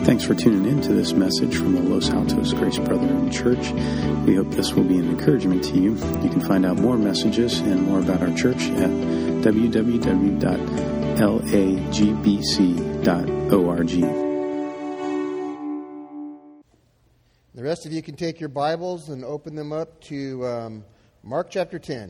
Thanks for tuning in to this message from the Los Altos Grace Brotherhood Church. We hope this will be an encouragement to you. You can find out more messages and more about our church at www.lagbc.org. The rest of you can take your Bibles and open them up to Mark chapter 10.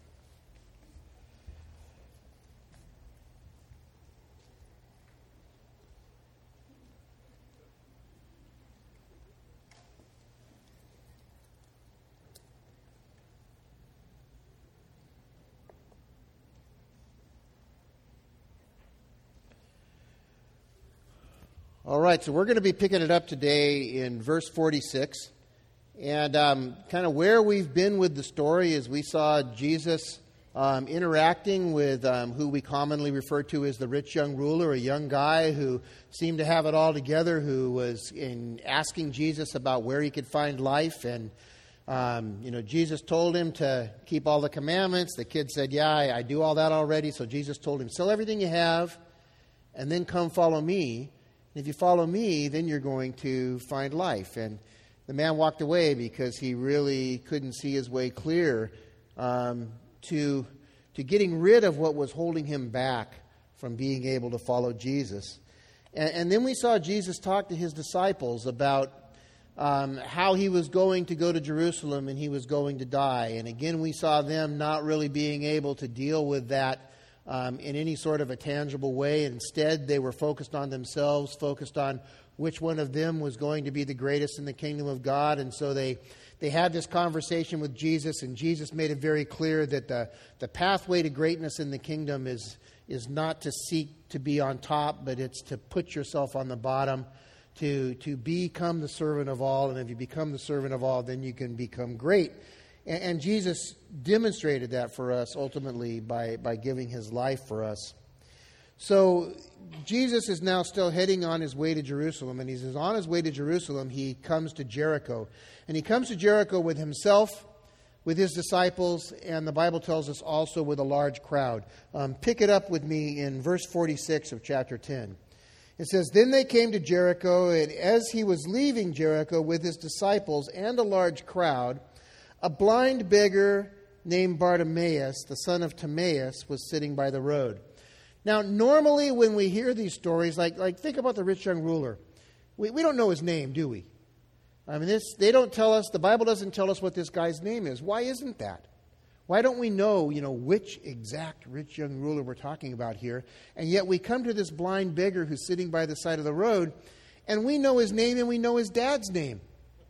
All right, so we're going to be picking it up today in verse 46. And kind of where we've been with the story is we saw Jesus interacting with who we commonly refer to as the rich young ruler, a young guy who seemed to have it all together, who was asking Jesus about where he could find life. And, Jesus told him to keep all the commandments. The kid said, yeah, I do all that already. So Jesus told him, sell everything you have and then come follow me. And if you follow me, then you're going to find life. And the man walked away because he really couldn't see his way clear to getting rid of what was holding him back from being able to follow Jesus. And then we saw Jesus talk to his disciples about how he was going to go to Jerusalem and he was going to die. And again, we saw them not really being able to deal with that in any sort of a tangible way. Instead, they were focused on themselves, focused on which one of them was going to be the greatest in the kingdom of God. And so they had this conversation with Jesus, and Jesus made it very clear that the pathway to greatness in the kingdom is not to seek to be on top, but it's to put yourself on the bottom, to become the servant of all. And if you become the servant of all, then you can become great. And Jesus demonstrated that for us ultimately by giving his life for us. So Jesus is now still heading on his way to Jerusalem. And he's on his way to Jerusalem, he comes to Jericho. And he comes to Jericho with himself, with his disciples, and the Bible tells us also with a large crowd. Pick it up with me in verse 46 of chapter 10. It says, Then they came to Jericho, and as he was leaving Jericho with his disciples and a large crowd, a blind beggar named Bartimaeus, the son of Timaeus, was sitting by the road. Now, normally when we hear these stories, like think about the rich young ruler. We don't know his name, do we? I mean, they don't tell us, the Bible doesn't tell us what this guy's name is. Why isn't that? Why don't we know, which exact rich young ruler we're talking about here? And yet we come to this blind beggar who's sitting by the side of the road, and we know his name and we know his dad's name.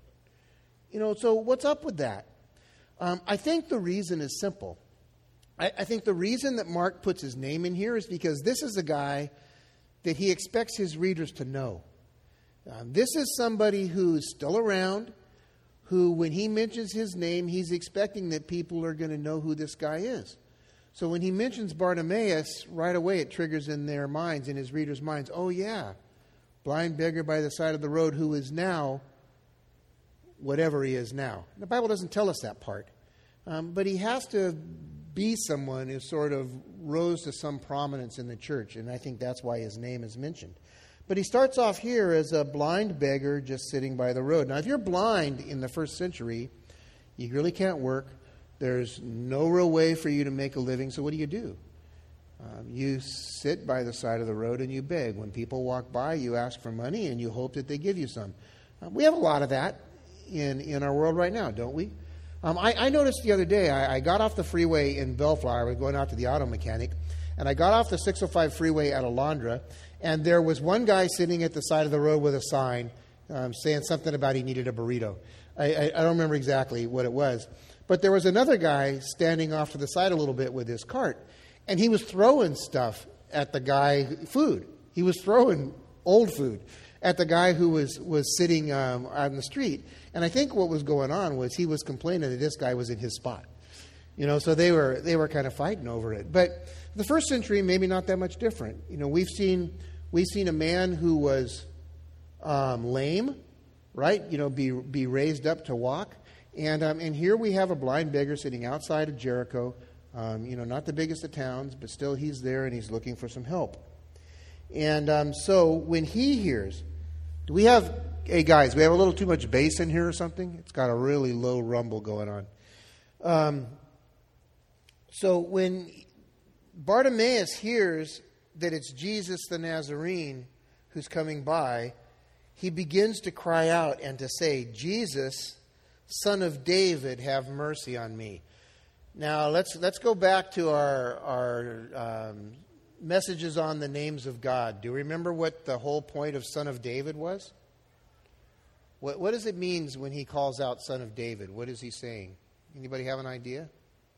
So what's up with that? I think the reason is simple. I think the reason that Mark puts his name in here is because this is a guy that he expects his readers to know. This is somebody who's still around, who when he mentions his name, he's expecting that people are going to know who this guy is. So when he mentions Bartimaeus, right away it triggers in their minds, in his readers' minds, oh yeah, blind beggar by the side of the road who is now whatever he is now. The Bible doesn't tell us that part. But he has to be someone who sort of rose to some prominence in the church, and I think that's why his name is mentioned. But he starts off here as a blind beggar just sitting by the road. Now, if you're blind in the first century, you really can't work. There's no real way for you to make a living, so what do? You sit by the side of the road and you beg. When people walk by, you ask for money and you hope that they give you some. We have a lot of that in our world right now, don't we? I noticed the other day, I got off the freeway in Bellflower. I was going out to the auto mechanic, and I got off the 605 freeway at Alondra, and there was one guy sitting at the side of the road with a sign saying something about he needed a burrito. I don't remember exactly what it was. But there was another guy standing off to the side a little bit with his cart, and he was throwing stuff at the guy, food. He was throwing old food at the guy who was sitting on the street. And I think what was going on was he was complaining that this guy was in his spot. So they were kind of fighting over it. But the first century, maybe not that much different. We've seen a man who was lame, right? Be raised up to walk. And here we have a blind beggar sitting outside of Jericho. Not the biggest of towns, but still he's there and he's looking for some help. And so when he hears Hey guys, we have a little too much bass in here or something? It's got a really low rumble going on. So when Bartimaeus hears that it's Jesus the Nazarene who's coming by, he begins to cry out and to say, "Jesus, Son of David, have mercy on me." Now let's go back to our messages on the names of God. Do you remember what the whole point of Son of David was? What does it mean when he calls out Son of David? What is he saying? Anybody have an idea?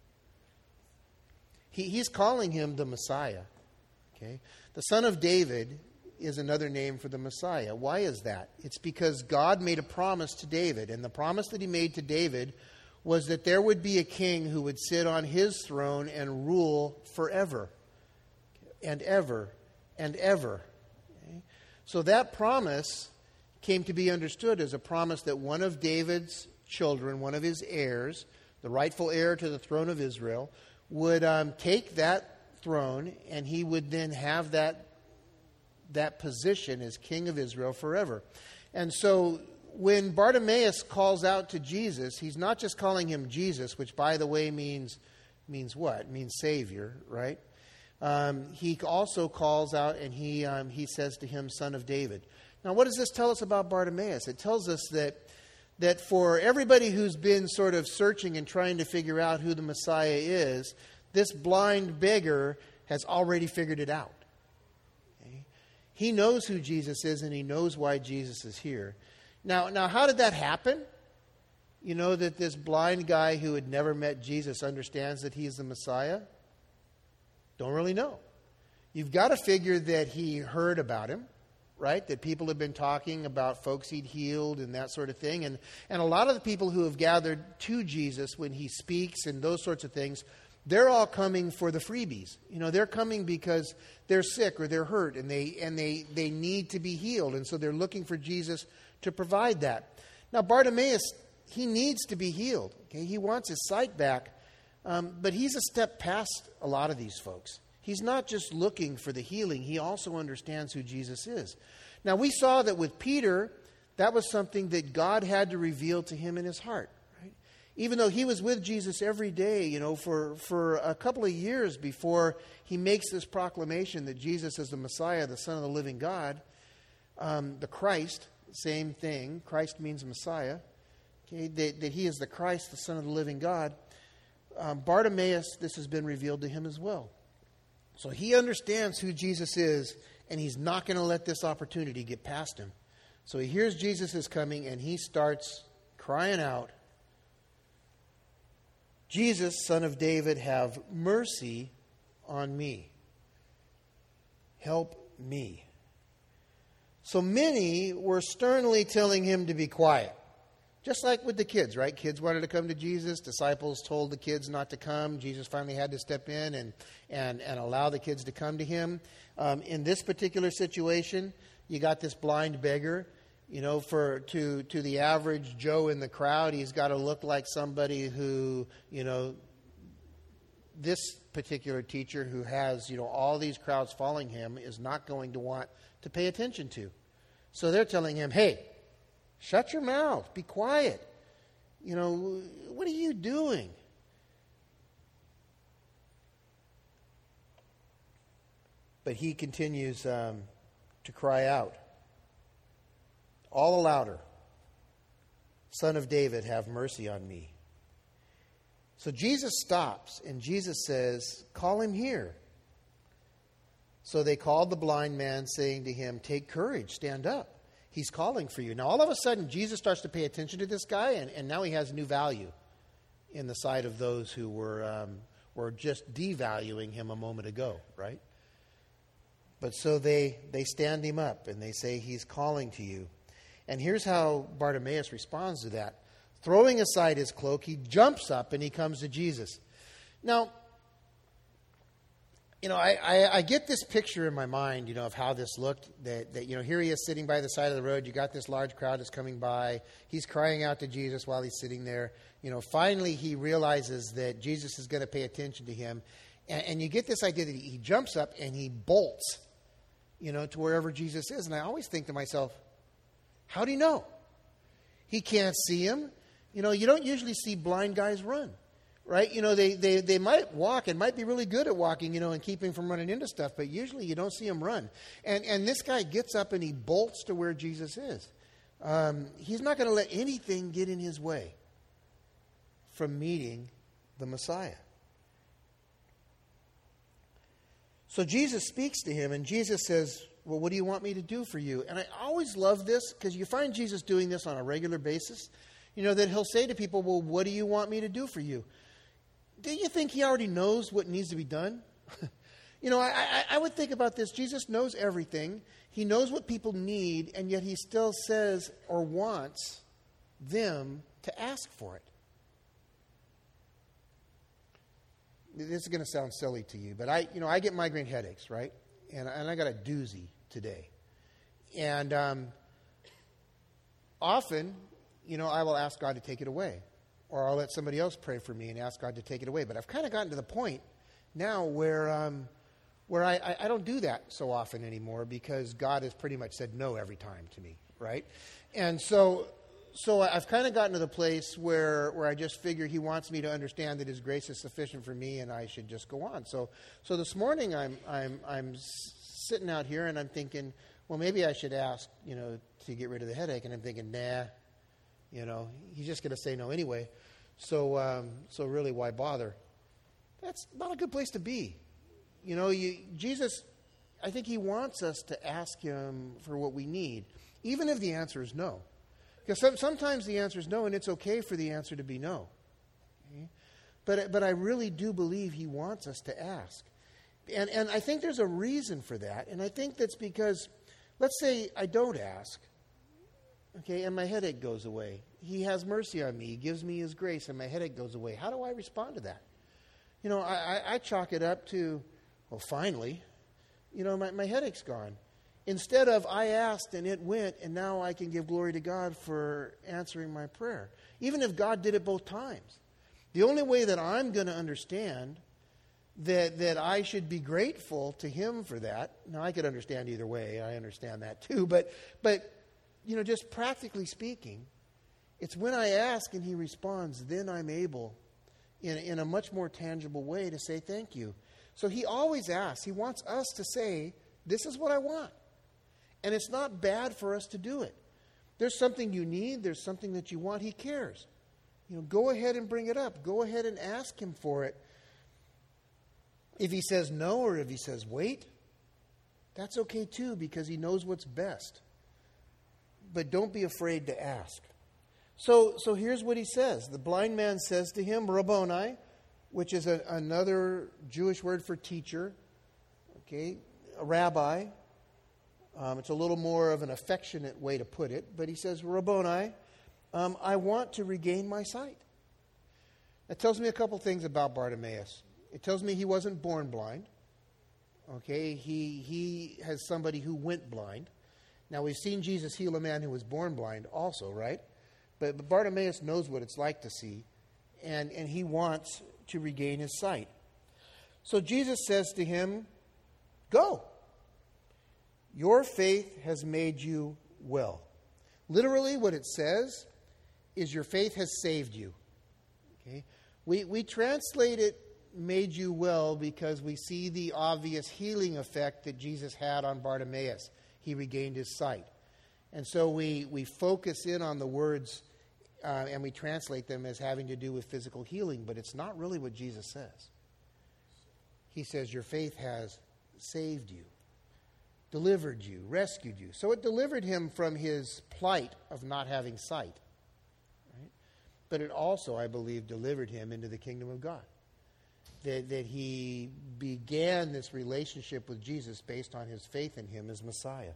He's calling him the Messiah. Okay? The Son of David is another name for the Messiah. Why is that? It's because God made a promise to David, and the promise that he made to David was that there would be a king who would sit on his throne and rule forever and ever and ever. Okay? So that promise came to be understood as a promise that one of David's children, one of his heirs, the rightful heir to the throne of Israel, would take that throne, and he would then have that position as king of Israel forever. And so when Bartimaeus calls out to Jesus, he's not just calling him Jesus, which, by the way, means what? It means Savior, right? He also calls out and he says to him, Son of David. Now, what does this tell us about Bartimaeus? It tells us that for everybody who's been sort of searching and trying to figure out who the Messiah is, this blind beggar has already figured it out. Okay? He knows who Jesus is, and he knows why Jesus is here. Now, how did that happen? You know that this blind guy who had never met Jesus understands that he's the Messiah? Don't really know. You've got to figure that he heard about him, right? That people have been talking about folks he'd healed and that sort of thing. And a lot of the people who have gathered to Jesus when he speaks and those sorts of things, they're all coming for the freebies. You know, they're coming because they're sick or they're hurt and they need to be healed. And so they're looking for Jesus to provide that. Now, Bartimaeus, he needs to be healed. Okay? He wants his sight back. But he's a step past a lot of these folks. He's not just looking for the healing. He also understands who Jesus is. Now, we saw that with Peter, that was something that God had to reveal to him in his heart. Right? Even though he was with Jesus every day, you know, for a couple of years before he makes this proclamation that Jesus is the Messiah, the Son of the living God, the Christ, same thing. Christ means Messiah. Okay? That he is the Christ, the Son of the living God. Bartimaeus, this has been revealed to him as well. So he understands who Jesus is, and he's not going to let this opportunity get past him. So he hears Jesus is coming, and he starts crying out, Jesus, Son of David, have mercy on me. Help me. So many were sternly telling him to be quiet. Just like with the kids, right? Kids wanted to come to Jesus. Disciples told the kids not to come. Jesus finally had to step in and allow the kids to come to him. In this particular situation, you got this blind beggar. You know, to the average Joe in the crowd, he's got to look like somebody who, you know, this particular teacher who has, you know, all these crowds following him is not going to want to pay attention to. So they're telling him, hey, shut your mouth. Be quiet. You know, what are you doing? But he continues to cry out, all the louder, Son of David, have mercy on me. So Jesus stops, and Jesus says, call him here. So they called the blind man, saying to him, take courage, stand up. He's calling for you. Now, all of a sudden, Jesus starts to pay attention to this guy, and now he has new value in the sight of those who were just devaluing him a moment ago, right? But so they stand him up, and they say, he's calling to you. And here's how Bartimaeus responds to that. Throwing aside his cloak, he jumps up, and he comes to Jesus. Now, you know, I get this picture in my mind, you know, of how this looked, that, you know, here he is sitting by the side of the road. You got this large crowd that's coming by. He's crying out to Jesus while he's sitting there. You know, finally he realizes that Jesus is going to pay attention to him. And you get this idea that he jumps up and he bolts, you know, to wherever Jesus is. And I always think to myself, How'd he know? He can't see him. You don't usually see blind guys run, right? They might walk and might be really good at walking, and keeping from running into stuff, but usually you don't see them run. And this guy gets up and he bolts to where Jesus is. He's not going to let anything get in his way from meeting the Messiah. So Jesus speaks to him, and Jesus says, well, what do you want me to do for you? And I always love this, because you find Jesus doing this on a regular basis. That he'll say to people, well, what do you want me to do for you? Do you think he already knows what needs to be done? I would think about this. Jesus knows everything. He knows what people need, and yet he still says or wants them to ask for it. This is going to sound silly to you, but I get migraine headaches, right? And I got a doozy today. And often, I will ask God to take it away. Or I'll let somebody else pray for me and ask God to take it away. But I've kind of gotten to the point now where I don't do that so often anymore, because God has pretty much said no every time to me, right? And so I've kind of gotten to the place where I just figure he wants me to understand that his grace is sufficient for me, and I should just go on. So this morning I'm sitting out here and I'm thinking, well, maybe I should ask, to get rid of the headache. And I'm thinking, nah, he's just going to say no anyway. So really, why bother? That's not a good place to be. Jesus, I think he wants us to ask him for what we need, even if the answer is no. Because sometimes the answer is no, and it's okay for the answer to be no. Okay? But I really do believe he wants us to ask. And I think there's a reason for that. And I think that's because, let's say I don't ask, okay, and my headache goes away. He has mercy on me. He gives me his grace, and my headache goes away. How do I respond to that? I chalk it up to, well, finally, my headache's gone. Instead of, I asked and it went, and now I can give glory to God for answering my prayer. Even if God did it both times. The only way that I'm going to understand that I should be grateful to him for that. Now, I could understand either way. I understand that too. But just practically speaking, it's when I ask and he responds, then I'm able, in a much more tangible way, to say thank you. So he always asks. He wants us to say, this is what I want. And it's not bad for us to do it. There's something you need. There's something that you want. He cares. Go ahead and bring it up. Go ahead and ask him for it. If he says no, or if he says wait, that's okay too, because he knows what's best. But don't be afraid to ask. So here's what he says. The blind man says to him, Rabboni, which is another Jewish word for teacher, okay, a rabbi. It's a little more of an affectionate way to put it, but he says, Rabboni, I want to regain my sight. That tells me a couple things about Bartimaeus. It tells me he wasn't born blind. Okay, he has somebody who went blind. Now, we've seen Jesus heal a man who was born blind also, right? But Bartimaeus knows what it's like to see, and he wants to regain his sight. So Jesus says to him, go. Your faith has made you well. Literally, what it says is your faith has saved you. Okay? We translate it, made you well, because we see the obvious healing effect that Jesus had on Bartimaeus. He regained his sight. And so we focus in on the words and we translate them as having to do with physical healing, but it's not really what Jesus says. He says your faith has saved you, delivered you, rescued you. So it delivered him from his plight of not having sight. Right? But it also, I believe, delivered him into the kingdom of God. That he began this relationship with Jesus based on his faith in him as Messiah.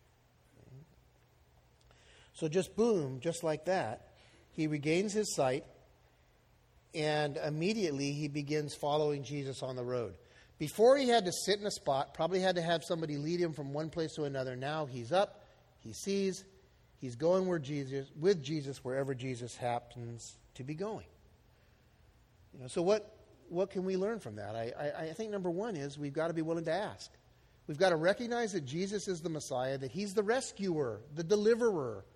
So just boom, just like that, he regains his sight, and immediately he begins following Jesus on the road. Before he had to sit in a spot, probably had to have somebody lead him from one place to another. Now he's up, he sees, he's going with Jesus wherever Jesus happens to be going. So what can we learn from that? I think number one is we've got to be willing to ask. We've got to recognize that Jesus is the Messiah, that he's the rescuer, the deliverer,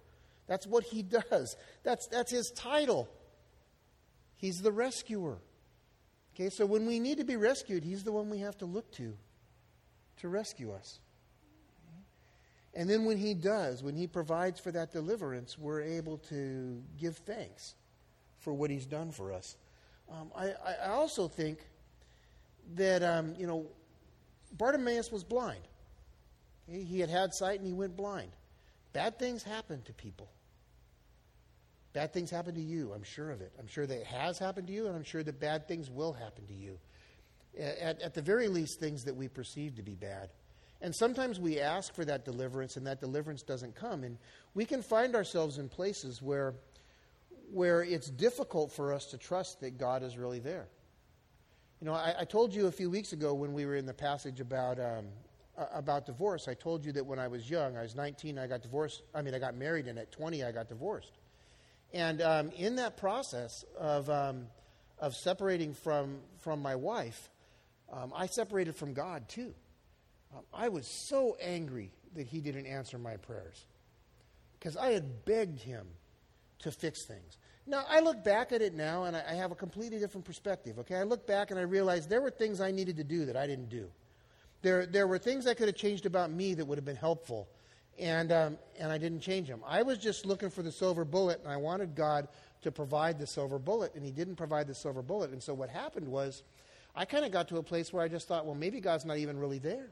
That's what he does. That's his title. He's the rescuer. Okay, so when we need to be rescued, he's the one we have to look to rescue us. And then when he does, when he provides for that deliverance, we're able to give thanks for what he's done for us. I also think that, Bartimaeus was blind. Okay? He had sight and he went blind. Bad things happen to people. Bad things happen to you, I'm sure of it. I'm sure that it has happened to you, and I'm sure that bad things will happen to you. At the very least, things that we perceive to be bad. And sometimes we ask for that deliverance, and that deliverance doesn't come. And we can find ourselves in places where it's difficult for us to trust that God is really there. I told you a few weeks ago when we were in the passage about divorce, I told you that when I was young, I was 19, I got divorced. I got married, and at 20, I got divorced. And in that process of separating from my wife, I separated from God too. I was so angry that he didn't answer my prayers because I had begged him to fix things. Now, I look back at it now, and I have a completely different perspective. Okay, I look back and I realize there were things I needed to do that I didn't do. There were things I could have changed about me that would have been helpful, and I didn't change them. I was just looking for the silver bullet, and I wanted God to provide the silver bullet, and he didn't provide the silver bullet. And so what happened was I kind of got to a place where I just thought, well, maybe God's not even really there.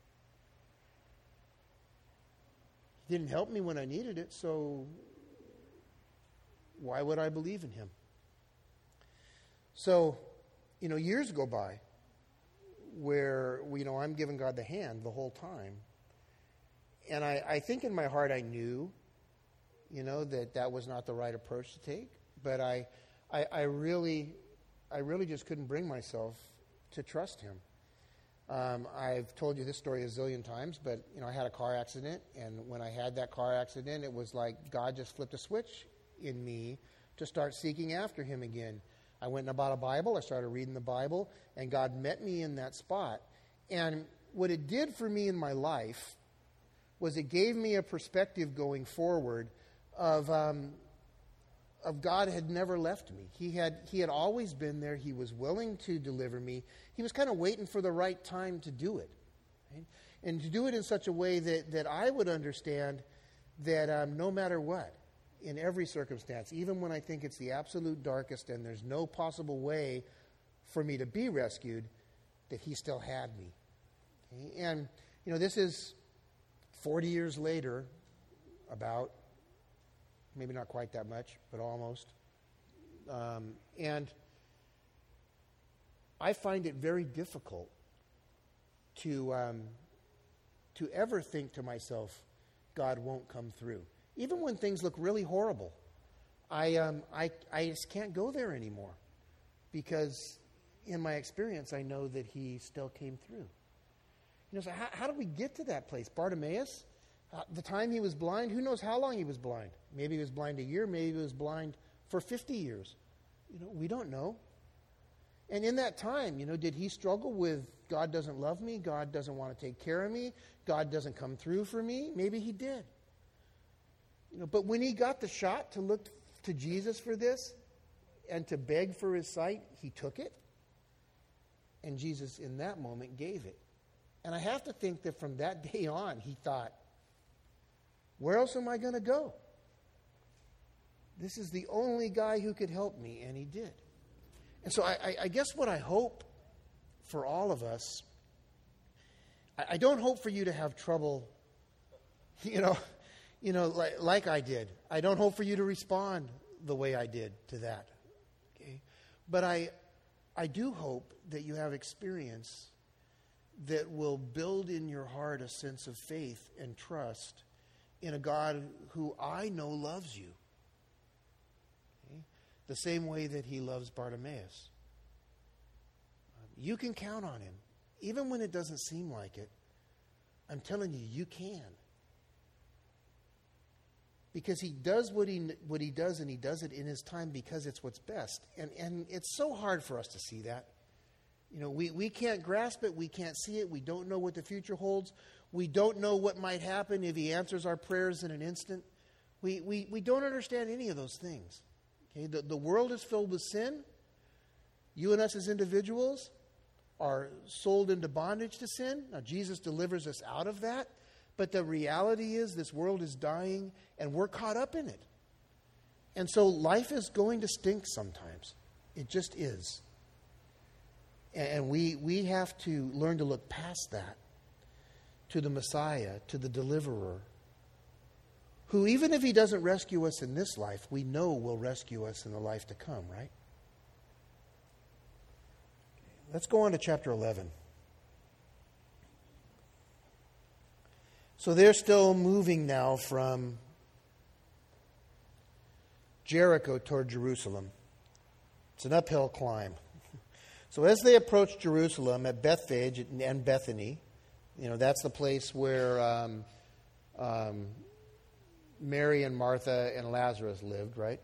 He didn't help me when I needed it, so why would I believe in him? So, years go by where, I'm giving God the hand the whole time. And I think in my heart I knew, that was not the right approach to take. But I really just couldn't bring myself to trust him. I've told you this story a zillion times, but, I had a car accident. And when I had that car accident, it was like God just flipped a switch in me to start seeking after him again. I went and bought a Bible. I started reading the Bible, and God met me in that spot. And what it did for me in my life was it gave me a perspective going forward of God had never left me. He had always been there. He was willing to deliver me. He was kind of waiting for the right time to do it. Right? And to do it in such a way that I would understand that no matter what, in every circumstance, even when I think it's the absolute darkest and there's no possible way for me to be rescued, that he still had me. Okay? And, this is 40 years later, about, maybe not quite that much, but almost. And I find it very difficult to ever think to myself, God won't come through. Even when things look really horrible, I just can't go there anymore because in my experience, I know that he still came through. So how did we get to that place? Bartimaeus, the time he was blind, who knows how long he was blind? Maybe he was blind a year, maybe he was blind for 50 years. We don't know. And in that time, did he struggle with God doesn't love me, God doesn't want to take care of me, God doesn't come through for me? Maybe he did. But when he got the shot to look to Jesus for this and to beg for his sight, he took it. And Jesus, in that moment, gave it. And I have to think that from that day on, he thought, where else am I going to go? This is the only guy who could help me, and he did. And so I guess what I hope for all of us, I don't hope for you to have trouble, like I did. I don't hope for you to respond the way I did to that. Okay? But I do hope that you have experience that will build in your heart a sense of faith and trust in a God who I know loves you. Okay? The same way that he loves Bartimaeus. You can count on him. Even when it doesn't seem like it, I'm telling you, you can. Because he does what he does, and he does it in his time because it's what's best. And it's so hard for us to see that. We can't grasp it. We can't see it. We don't know what the future holds. We don't know what might happen if he answers our prayers in an instant. We don't understand any of those things. Okay? The world is filled with sin. You and us as individuals are sold into bondage to sin. Now, Jesus delivers us out of that. But the reality is this world is dying, and we're caught up in it. And so life is going to stink sometimes. It just is. And we have to learn to look past that to the Messiah, to the deliverer, who, even if he doesn't rescue us in this life, we know will rescue us in the life to come, right? Let's go on to chapter 11. So they're still moving now from Jericho toward Jerusalem. It's an uphill climb. So as they approach Jerusalem at Bethphage and Bethany, that's the place where Mary and Martha and Lazarus lived, right?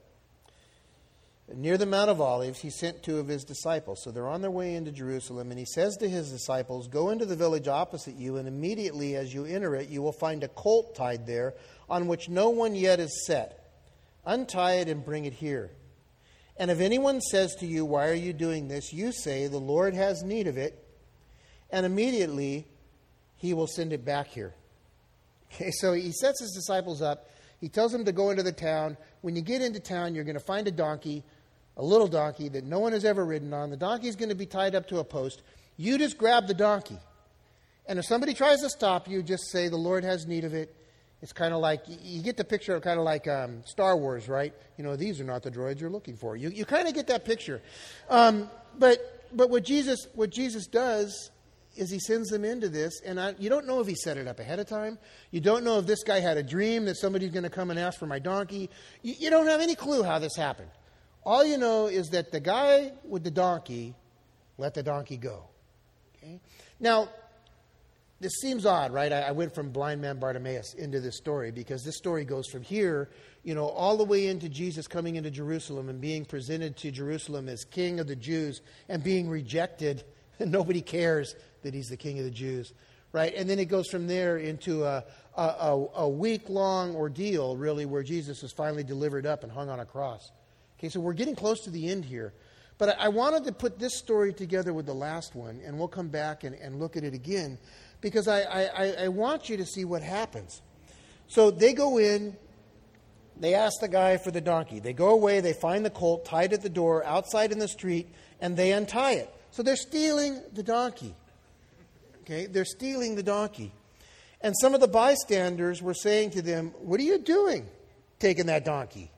Near the Mount of Olives, he sent 2 of his disciples. So they're on their way into Jerusalem, and he says to his disciples, "Go into the village opposite you, and immediately as you enter it, you will find a colt tied there, on which no one yet is set. Untie it and bring it here. And if anyone says to you, 'Why are you doing this?' you say, 'The Lord has need of it,' and immediately he will send it back here." Okay, so he sets his disciples up. He tells them to go into the town. When you get into town, you're going to find a donkey, a little donkey that no one has ever ridden on. The donkey's going to be tied up to a post. You just grab the donkey. And if somebody tries to stop you, just say, "The Lord has need of it." It's kind of like, you get the picture of kind of like Star Wars, right? These are not the droids you're looking for. You kind of get that picture. But what Jesus does is he sends them into this, and you don't know if he set it up ahead of time. You don't know if this guy had a dream that somebody's going to come and ask for my donkey. You don't have any clue how this happened. All you know is that the guy with the donkey let the donkey go. Okay? Now, this seems odd, right? I went from blind man Bartimaeus into this story because this story goes from here, all the way into Jesus coming into Jerusalem and being presented to Jerusalem as King of the Jews and being rejected, and nobody cares that he's the King of the Jews, right? And then it goes from there into a week-long ordeal, really, where Jesus was finally delivered up and hung on a cross. Okay, so we're getting close to the end here. But I wanted to put this story together with the last one, and we'll come back and look at it again, because I want you to see what happens. So they go in, they ask the guy for the donkey. They go away, they find the colt tied at the door outside in the street, and they untie it. So they're stealing the donkey. Okay, they're stealing the donkey. And some of the bystanders were saying to them, "What are you doing, taking that donkey?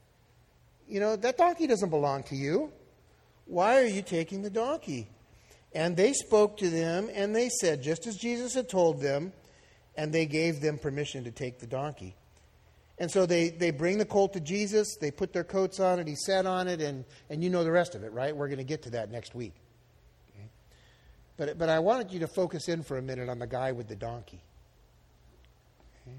That donkey doesn't belong to you. Why are you taking the donkey?" And they spoke to them, and they said, just as Jesus had told them, and they gave them permission to take the donkey. And so they bring the colt to Jesus, they put their coats on it, he sat on it, and you know the rest of it, right? We're going to get to that next week. Okay? But I wanted you to focus in for a minute on the guy with the donkey. Okay?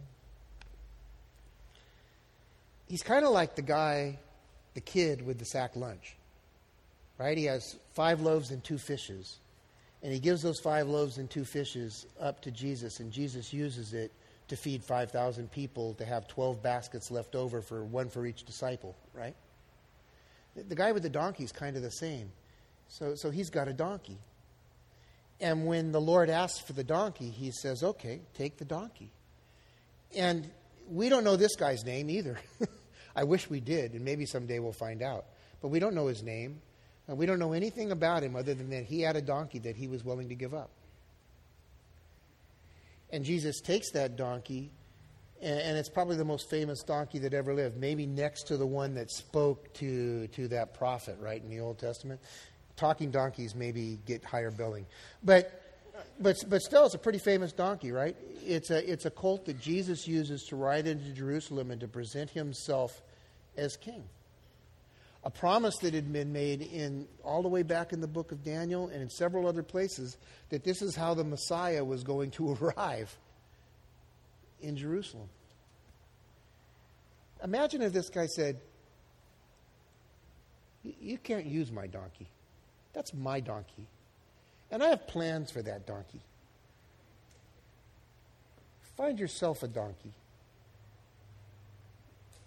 He's kind of like the kid with the sack lunch. Right? He has 5 loaves and 2 fishes. And he gives those 5 loaves and 2 fishes up to Jesus. And Jesus uses it to feed 5,000 people, to have 12 baskets left over, for one for each disciple. Right? The guy with the donkey is kind of the same. So he's got a donkey. And when the Lord asks for the donkey, he says, "Okay, take the donkey." And we don't know this guy's name either. I wish we did, and maybe someday we'll find out. But we don't know his name. And we don't know anything about him other than that he had a donkey that he was willing to give up. And Jesus takes that donkey, and it's probably the most famous donkey that ever lived, maybe next to the one that spoke to that prophet, right, in the Old Testament. Talking donkeys maybe get higher billing. But still, it's a pretty famous donkey, right? It's a colt that Jesus uses to ride into Jerusalem and to present himself as king. A promise that had been made all the way back in the book of Daniel and in several other places, that this is how the Messiah was going to arrive in Jerusalem. Imagine if this guy said, "You can't use my donkey. That's my donkey. And I have plans for that donkey. Find yourself a donkey.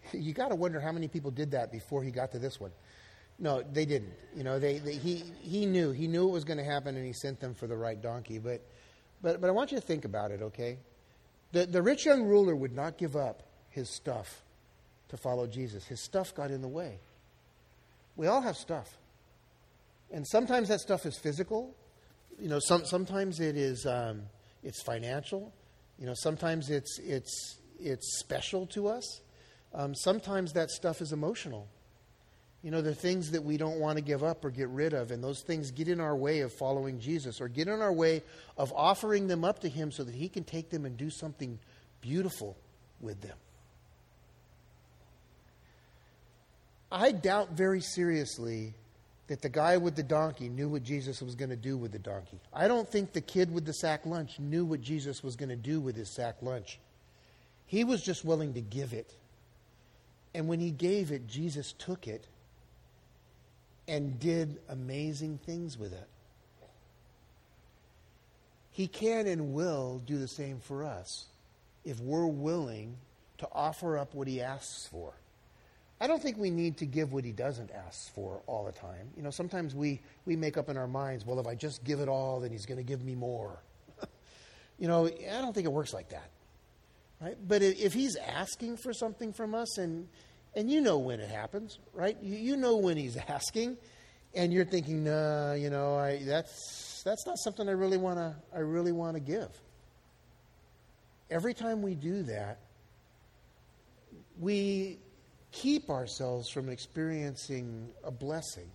You got to wonder how many people did that before he got to this one. No, they didn't. He knew it was going to happen, and he sent them for the right donkey. But I want you to think about it, okay? The rich young ruler would not give up his stuff to follow Jesus. His stuff got in the way. We all have stuff. And sometimes that stuff is physical. Sometimes it is it's financial. Sometimes it's special to us. Sometimes that stuff is emotional. There are things that we don't want to give up or get rid of, and those things get in our way of following Jesus, or get in our way of offering them up to him so that he can take them and do something beautiful with them. I doubt very seriously that the guy with the donkey knew what Jesus was going to do with the donkey. I don't think the kid with the sack lunch knew what Jesus was going to do with his sack lunch. He was just willing to give it. And when he gave it, Jesus took it and did amazing things with it. He can and will do the same for us if we're willing to offer up what he asks for. I don't think we need to give what he doesn't ask for all the time. Sometimes we make up in our minds, well, if I just give it all, then he's going to give me more. I don't think it works like that. Right? But if he's asking for something from us, and you know when it happens, right? You know when he's asking, and you're thinking, that's not something I really want to give. Every time we do that, we keep ourselves from experiencing a blessing.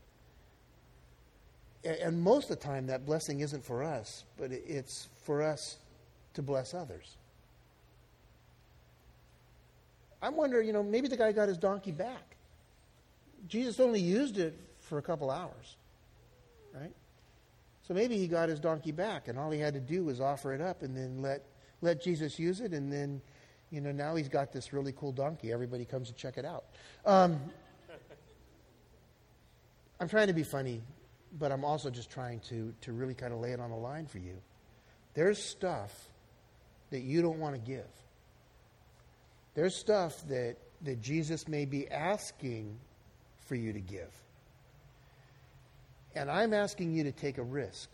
And most of the time, that blessing isn't for us, but it's for us to bless others. I'm wondering, maybe the guy got his donkey back. Jesus only used it for a couple hours, right? So maybe he got his donkey back, and all he had to do was offer it up and then let Jesus use it, and then now he's got this really cool donkey. Everybody comes to check it out. I'm trying to be funny, but I'm also just trying to really kind of lay it on the line for you. There's stuff that you don't want to give. There's stuff that Jesus may be asking for you to give. And I'm asking you to take a risk.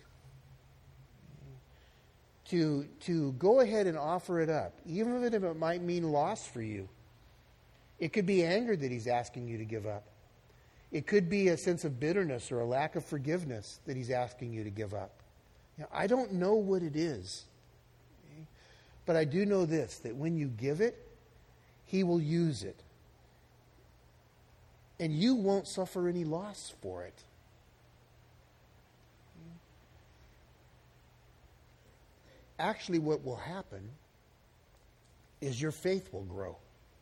To go ahead and offer it up, even if it might mean loss for you. It could be anger that he's asking you to give up. It could be a sense of bitterness or a lack of forgiveness that he's asking you to give up. I don't know what it is. Okay? But I do know this, that when you give it, he will use it. And you won't suffer any loss for it. Actually, what will happen is your faith will grow.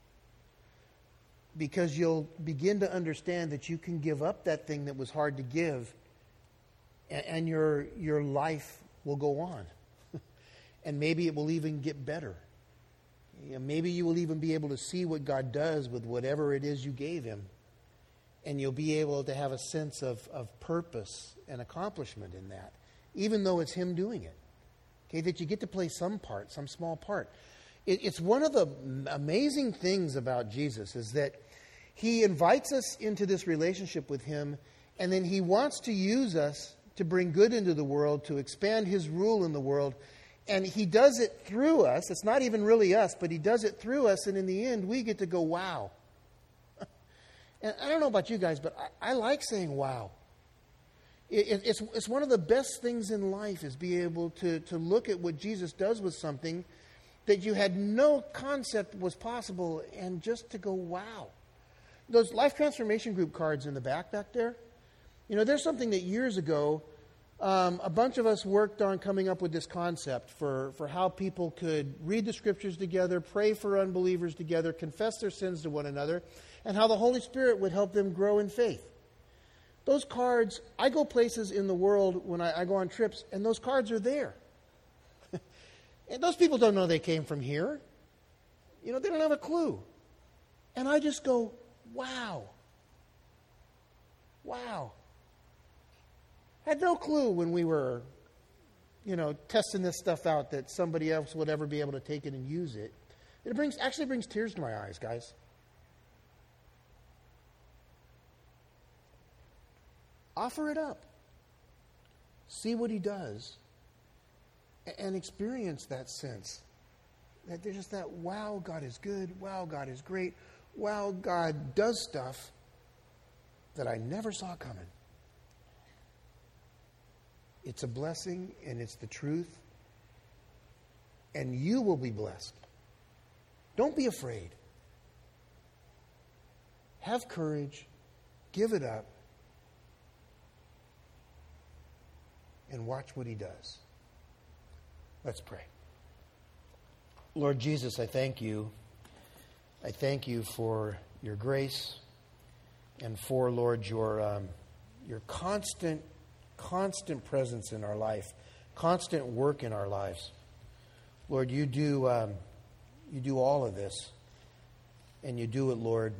Because you'll begin to understand that you can give up that thing that was hard to give, and your life will go on. And maybe it will even get better. Maybe you will even be able to see what God does with whatever it is you gave him. And you'll be able to have a sense of purpose and accomplishment in that, even though it's him doing it. Okay, that you get to play some part, some small part. It's one of the amazing things about Jesus is that he invites us into this relationship with him, and then he wants to use us to bring good into the world, to expand his rule in the world. And he does it through us. It's not even really us, but he does it through us, and in the end, we get to go, wow. And I don't know about you guys, but I like saying wow. It's one of the best things in life is be able to look at what Jesus does with something that you had no concept was possible, and just to go, wow. Those Life Transformation Group cards in the back there, there's something that years ago, a bunch of us worked on coming up with this concept for how people could read the Scriptures together, pray for unbelievers together, confess their sins to one another, and how the Holy Spirit would help them grow in faith. Those cards, I go places in the world when I go on trips, and those cards are there. And those people don't know they came from here. They don't have a clue. And I just go, wow. Wow. I had no clue when we were, testing this stuff out that somebody else would ever be able to take it and use it. It actually brings tears to my eyes, guys. Offer it up. See what he does. And experience that sense. That there's just that, wow, God is good. Wow, God is great. Wow, God does stuff that I never saw coming. It's a blessing and it's the truth. And you will be blessed. Don't be afraid. Have courage. Give it up. And watch what he does. Let's pray. Lord Jesus, I thank you. I thank you for your grace and for, Lord, your constant presence in our life, constant work in our lives. Lord, you do all of this, and you do it, Lord,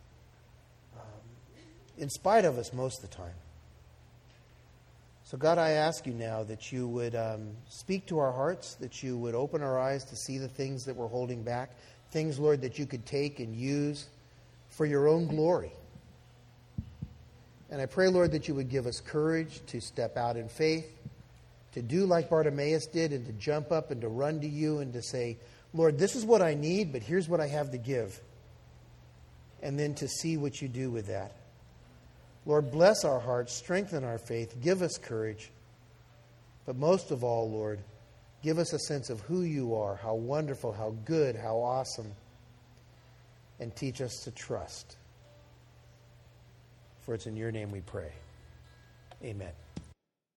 in spite of us most of the time. So God, I ask you now that you would speak to our hearts, that you would open our eyes to see the things that we're holding back, things, Lord, that you could take and use for your own glory. And I pray, Lord, that you would give us courage to step out in faith, to do like Bartimaeus did and to jump up and to run to you and to say, Lord, this is what I need, but here's what I have to give. And then to see what you do with that. Lord, bless our hearts, strengthen our faith, give us courage. But most of all, Lord, give us a sense of who you are, how wonderful, how good, how awesome. And teach us to trust. For it's in your name we pray. Amen.